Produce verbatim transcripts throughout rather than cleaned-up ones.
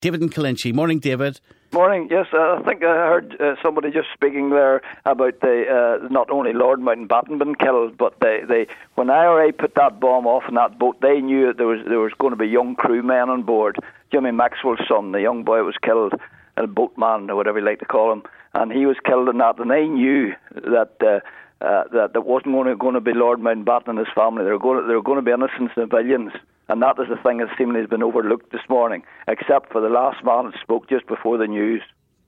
David and Killinchie. Morning, David. Morning. Yes, uh, I think I heard uh, somebody just speaking there about the uh, not only Lord Mountbatten being killed, but they, they when I R A put that bomb off in that boat, they knew that there was there was going to be young crewmen on board. Jimmy Maxwell's son, the young boy, was killed, a boatman or whatever you like to call him, and he was killed in that, and they knew that. Uh, Uh, that that wasn't going to, going to be Lord Mountbatten and his family. They were going to, they were going to be innocent civilians, and that is the thing that seemingly has been overlooked this morning, except for the last man that spoke just before the news.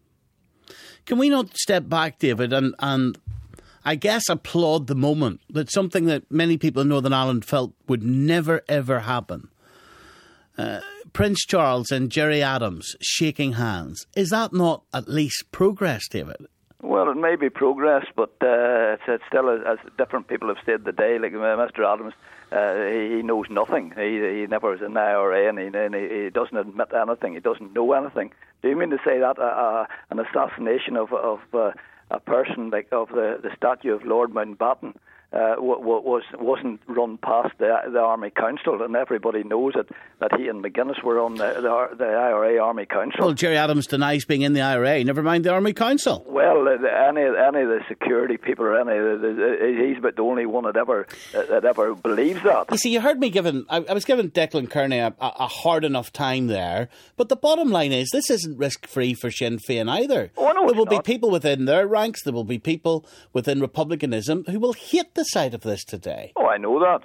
Can we not step back, David, and, and I guess applaud the moment that something that many people in Northern Ireland felt would never, ever happen? Uh, Prince Charles and Gerry Adams shaking hands. Is that not at least progress, David? Well, it may be progress, but uh, it's, it's still, as different people have said today, like Mister Adams, uh, he, he knows nothing. He, he never was in the I R A, and he, and he, he doesn't admit anything. He doesn't know anything. Do you mean to say that uh, uh, an assassination of, of uh, a person like of the, the statue of Lord Mountbatten uh, was, wasn't run past the, the Army Council, and everybody knows it, that he and McGuinness were on the, the, the I R A Army Council? Well, Gerry Adams denies being in the I R A, never mind the Army Council. Well, uh, any any of the security people, or any, the, the, he's about the only one that ever uh, that ever believes that. You see, you heard me giving, I, I was giving Declan Kearney a, a hard enough time there, but the bottom line is this isn't risk-free for Sinn Féin either. Oh, no, there will not. be people within their ranks, there will be people within Republicanism who will hate the sight of this today. Oh, I know that.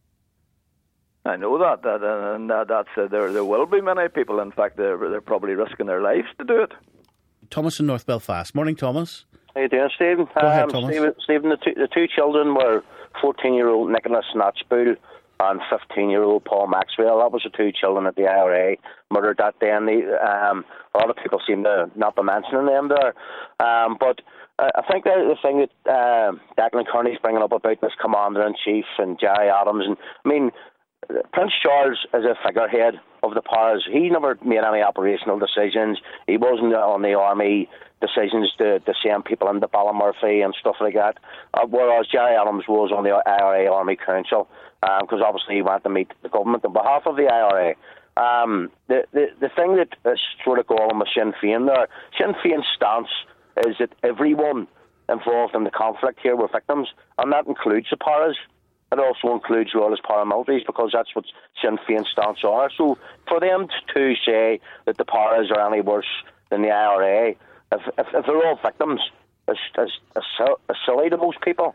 I know that, that and uh, that's uh, there. There will be many people. In fact, they're, they're probably risking their lives to do it. Thomas in North Belfast. Morning, Thomas. How you doing, Stephen? Go ahead, um, Thomas. Stephen, Stephen the, two, the two children were fourteen-year-old Nicholas Snatchbull and fifteen-year-old Paul Maxwell. That was the two children at the I R A murdered that day. And the, um, a lot of people seem to not be mentioning them there. Um, but uh, I think the, the thing that uh, Declan Kearney's bringing up about this Commander-in-Chief and Gerry Adams, and I mean, Prince Charles is a figurehead of the powers. He never made any operational decisions. He wasn't on the army decisions to, to send people into Ballymurphy and stuff like that. Uh, whereas Gerry Adams was on the I R A Army Council, because um, obviously he went to meet the government on behalf of the I R A. Um, the, the the thing that is sort of going on with Sinn Féin there, Sinn Féin's stance is that everyone involved in the conflict here were victims, and that includes the paras. It also includes royalist paramilitaries, because that's what Sinn Féin's stance are. So for them to say that the paras are any worse than the I R A, if, if, if they're all victims, it's, it's, it's silly to most people.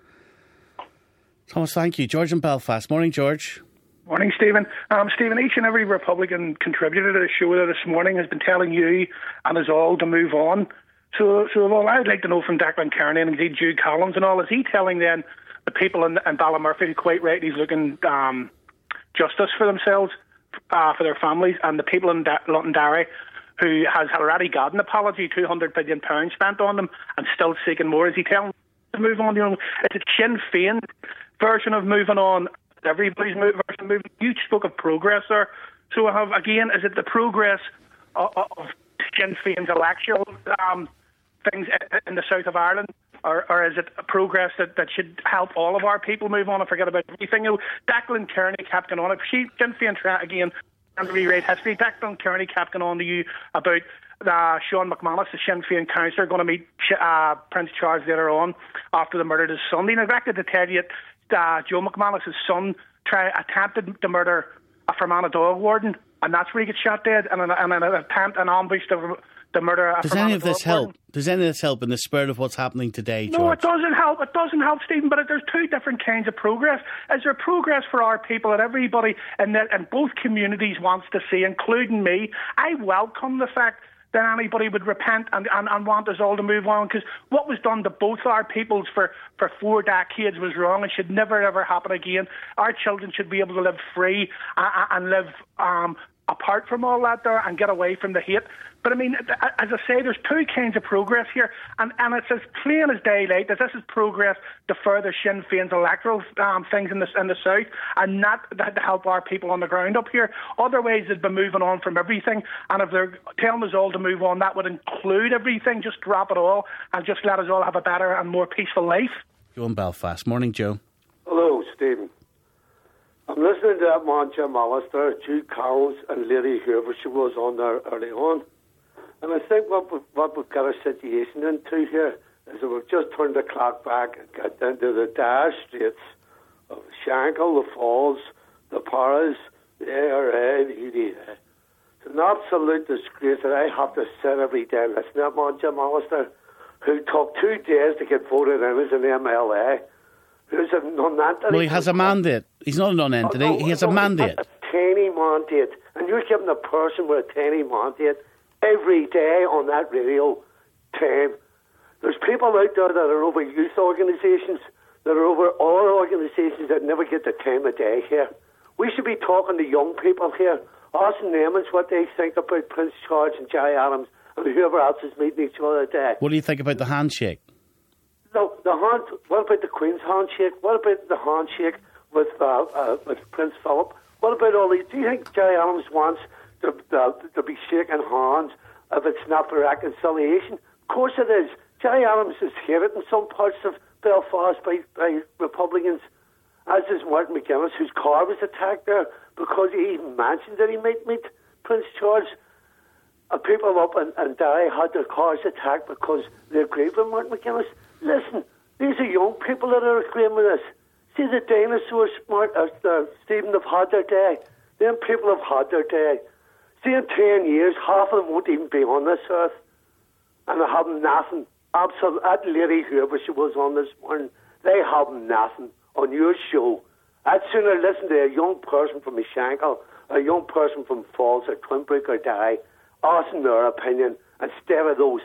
Thomas, thank you. George in Belfast. Morning, George. Morning, Stephen. Um, Stephen, each and every Republican contributor to the show there this morning has been telling you and us all to move on. So, so well, I'd like to know from Declan Kearney and indeed Jude Collins and all, is he telling then the people in, in Ballymurphy who quite rightly is looking um, justice for themselves, uh, for their families, and the people in da- Londonderry who has already got an apology, two hundred billion pounds spent on them, and still seeking more? Is he telling them to move on? You know, it's a Sinn Féin version of moving on. Everybody's version of moving. You spoke of progress there. So I have, again, is it the progress of, of Sinn Féin's electoral um, things in the south of Ireland? Or, or is it a progress that, that should help all of our people move on and forget about everything? You know, Declan Kearney kept going on. If she, Sinn Féin, again, and rewrite history, Declan Kearney kept going on to you about uh, Sean McManus, the Sinn Féin councillor, going to meet uh, Prince Charles later on after the murder of his son. He neglected to tell you that uh, Joe McManus' son try, attempted to murder a Fermanagh dog warden, and that's where he gets shot dead, and an, and an attempt, an ambush to the murder. Does any of this help? Does any of this help in the spirit of what's happening today, George? No, it doesn't help. It doesn't help, Stephen. But there's two different kinds of progress. Is there progress for our people that everybody in, the, in both communities wants to see, including me? I welcome the fact that anybody would repent and, and, and want us all to move on, because what was done to both our peoples for, for four decades was wrong and should never, ever happen again. Our children should be able to live free and, and live um, apart from all that there and get away from the hate. But I mean, as I say, there's two kinds of progress here, and, and it's as plain as daylight that this is progress to further Sinn Féin's electoral um, things in the, in the south, and not to help our people on the ground up here. Otherwise, they'd be moving on from everything, and if they're telling us all to move on, that would include everything. Just drop it all and just let us all have a better and more peaceful life. Joe in Belfast. Morning, Joe. Hello, Stephen. I'm listening to that man, Jim Allister, Jude Collins, and Lady whoever she was on there early on. And I think what we've, what we've got a situation into here is that we've just turned the clock back and got into the dire straits of Shankill, the Falls, the Paras, the A R A, the U D A. It's an absolute disgrace that I have to sit every day and listen to that man, Jim Allister, who took two days to get voted in as an M L A. Who's a non-entity. Well, he has a mandate. He's not a non-entity. Oh, no, he has no, a mandate. A tiny mandate. And you're giving a person with a tiny mandate every day on that radio time. There's people out there that are over youth organisations, that are over all organisations that never get the time of day here. We should be talking to young people here, asking them what they think about Prince Charles and Jay Adams and whoever else is meeting each other today. What do you think about the handshake? No, the hand. What about the Queen's handshake? What about the handshake with uh, uh, with Prince Philip? What about all these? Do you think Jay Adams wants to, to to be shaking hands if it's not for reconciliation? Of course it is. Jay Adams is hated in some parts of Belfast by, by Republicans, as is Martin McGuinness, whose car was attacked there because he even mentioned that he might meet Prince George. And people up in, in Derry had their cars attacked because they agreed with Martin McGuinness. Listen, these are young people that are agreeing with us. See, the dinosaurs, Mark, uh, uh, Stephen, have had their day. Them people have had their day. See, in ten years, half of them won't even be on this earth. And they have nothing. Absolutely. That lady, whoever she was on this morning, they have nothing on your show. I'd sooner listen to a young person from Shankill, a young person from Falls or Twinbrook or Derry, asking their opinion instead of those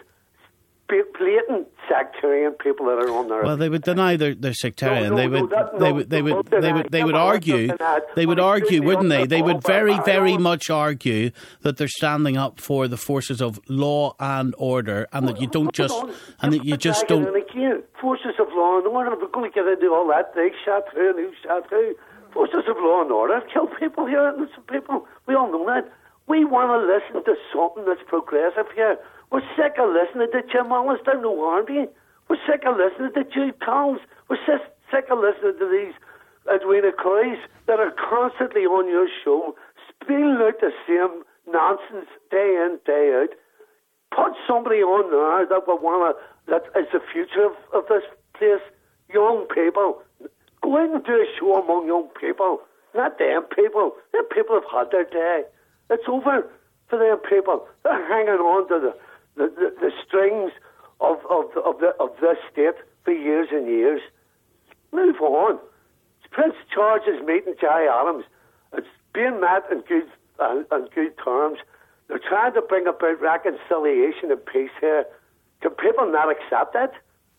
blatant sectarian people that are on there. Well, they would deny their, their sectarian. No, no, they would, no, that, they no, would, they no, would, no, they no, would, they no, would no, argue. no, They would argue, wouldn't they? They would very, very much argue that they're standing up for the forces of law and order, and that you don't just, and that you just don't. Again, forces of law and order. We're going to get into all that. They shot who and who shot who. Forces of law and order kill people here. Innocent people. We all know that. We want to listen to something that's progressive here. We're sick of listening to Jim Allister, no harm. We're sick of listening to Jude Collins. We're sick of listening to these Edwina Currys that are constantly on your show, spilling out the same nonsense day in, day out. Put somebody on there that will want to, that is the future of, of this place. Young people. Go out and do a show among young people. Not them people. Them people have had their day. It's over for them people. They're hanging on to the The, the, the strings of of of, the, of this state for years and years. Move on. Prince George is meeting Jay Adams. It's being met in good uh, on good terms. They're trying to bring about reconciliation and peace here. Can people not accept that?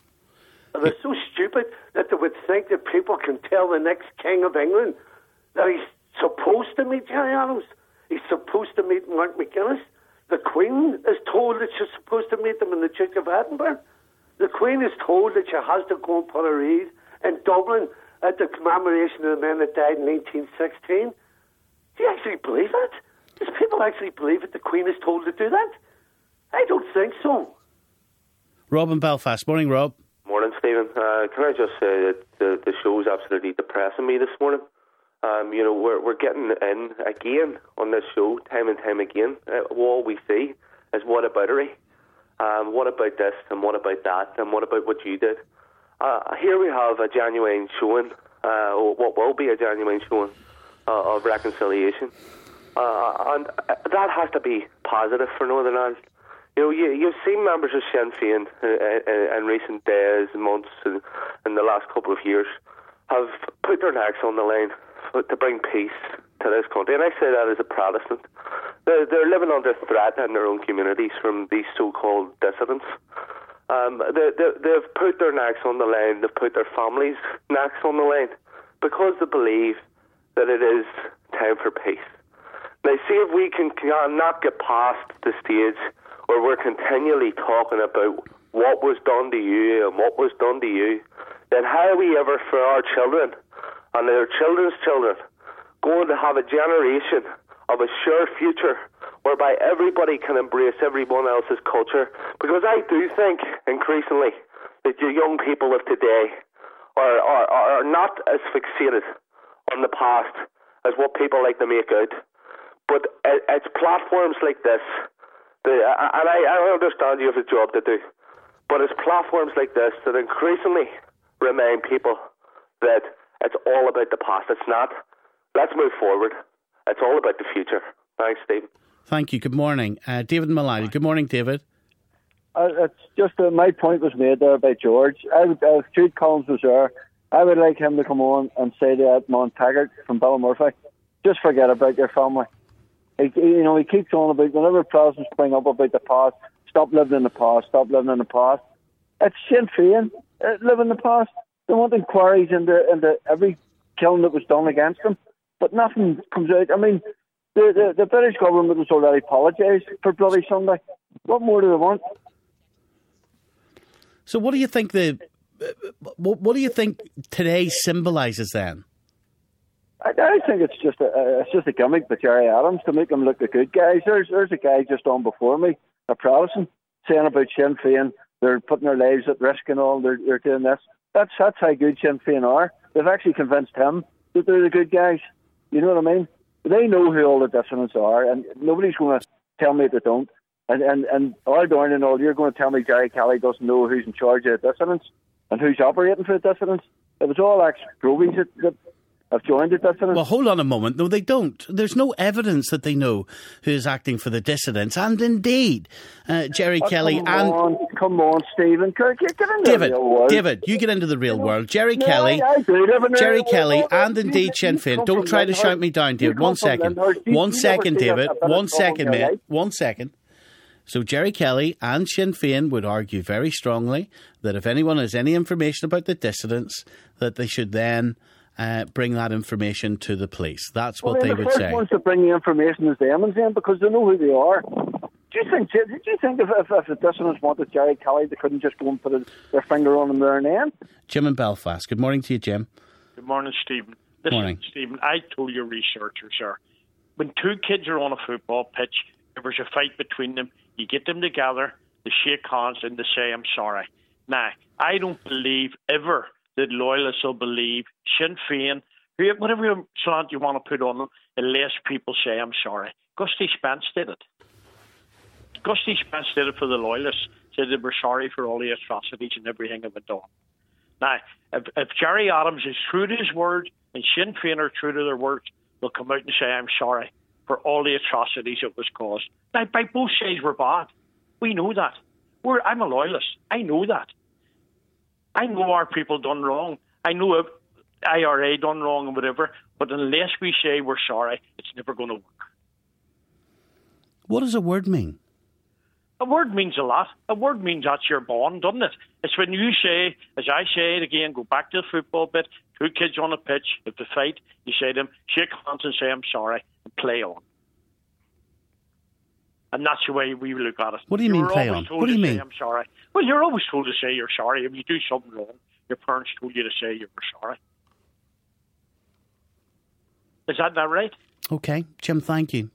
Are they so stupid that they would think that people can tell the next King of England that he's supposed to meet Jay Adams? He's supposed to meet Mark McGuinness? The Queen is told that she's supposed to meet them in the Duke of Edinburgh. The Queen is told that she has to go and put a reed in Dublin at the commemoration of the men that died in nineteen sixteen. Do you actually believe that? Does people actually believe that the Queen is told to do that? I don't think so. Rob in Belfast. Morning, Rob. Morning, Stephen. Uh, can I just say that the, the show's absolutely depressing me this morning. Um, you know, we're we're getting in again on this show, time and time again. Uh, all we see is whataboutery. Um, what about this and what about that and what about what you did? Uh, here we have a genuine showing, uh, or what will be a genuine showing uh, of reconciliation. Uh, and that has to be positive for Northern Ireland. You know, you, you've seen members of Sinn Féin in, in, in recent days, months, and in the last couple of years have put their necks on the line to bring peace to this country. And I say that as a Protestant. They're, they're living under threat in their own communities from these so-called dissidents. Um, they, they, they've put their necks on the line, they've put their families' necks on the line because they believe that it is time for peace. Now, see if we can not get past the stage where we're continually talking about what was done to you and what was done to you, then how are we ever, for our children and their children's children, going to have a generation of a sure future whereby everybody can embrace everyone else's culture? Because I do think increasingly that the young people of today are, are, are not as fixated on the past as what people like to make out. But it, it's platforms like this, the, and I, I understand you have a job to do, but it's platforms like this that increasingly remind people that it's all about the past. It's not. Let's move forward. It's all about the future. Thanks, Stephen. Thank you. Good morning. Uh, David Mullally. Good morning, David. Uh, it's just uh, my point was made there by George. I would, uh, if Jude Collins was there, I would like him to come on and say to Edmond Taggart from Ballymurphy, just forget about your family. He, you know, he keeps on about, whenever problems spring up about the past, stop living in the past, stop living in the past. It's Sinn Féin uh, live in the past. They want inquiries into, into every killing that was done against them, but nothing comes out. I mean, the, the, the British government has already apologised for Bloody Sunday. What more do they want? So what do you think the what, what do you think today symbolises then? I, I think it's just a it's just a gimmick by Jerry Adams to make them look the good guys. There's there's a guy just on before me, a Protestant, saying about Sinn Féin, they're putting their lives at risk and all. They're they're doing this. That's that's how good Sinn Féin are. They've actually convinced him that they're the good guys. You know what I mean? They know who all the dissidents are, and nobody's going to tell me they don't. And and and all down and all, you're going to tell me Jerry Kelly doesn't know who's in charge of the dissidents and who's operating for the dissidents? It was all ex-Grovies that, that have joined the dissidents. Well, hold on a moment. No, they don't. There's no evidence that they know who is acting for the dissidents. And indeed, uh, Jerry oh, Kelly come and... On, come on, Stephen. Get into David, the real world. David, you get into the real world. Jerry No, Kelly, I, I do live in the Jerry real Kelly world. and You- indeed you Sinn Féin. come Don't from try to Lyndhurst. shout me down, You David. come One from second. Lyndhurst. You- One you second, never see a- David. a bit of One trouble in second, your mate. life. One second. So Jerry Kelly and Sinn Féin would argue very strongly that if anyone has any information about the dissidents, that they should then uh, bring that information to the police. That's what well, they the would first say. ones to bring the information is them and them because they know who they are. Do you think? Do you think if, if, if the dissidents wanted Jerry Kelly, they couldn't just go and put a, their finger on them there and then? Jim in Belfast. Good morning to you, Jim. Good morning, Stephen. Listen, Morning. Stephen, I told your researchers, sir, when two kids are on a football pitch, if there's a fight between them, you get them together, they shake hands and they say, I'm sorry. Now, I don't believe ever that loyalists will believe Sinn Féin, who- whatever slant you want to put on them, unless people say, I'm sorry. Gusty Spence did it. Gusty Spence did it for the loyalists, said they were sorry for all the atrocities and everything that went on. Now, if, if Jerry Adams is true to his word and Sinn Féin are true to their words, they'll come out and say, I'm sorry for all the atrocities that was caused. Now, by both sides were bad. We know that. We're, I'm a loyalist. I know that. I know our people done wrong. I know I R A done wrong and whatever, but unless we say we're sorry, it's never going to work. What does a word mean? A word means a lot. A word means that's your bond, doesn't it? It's when you say, as I say it again, go back to the football bit, two kids on a pitch, if they fight, you say to them, shake hands and say, I'm sorry, and play on. And that's the way we look at it. What do you mean, You're play always on? told What do to you say, mean? I'm sorry. Well, you're always told to say you're sorry. If you do something wrong, your parents told you to say you were sorry. Is that not right? Okay, Jim, thank you.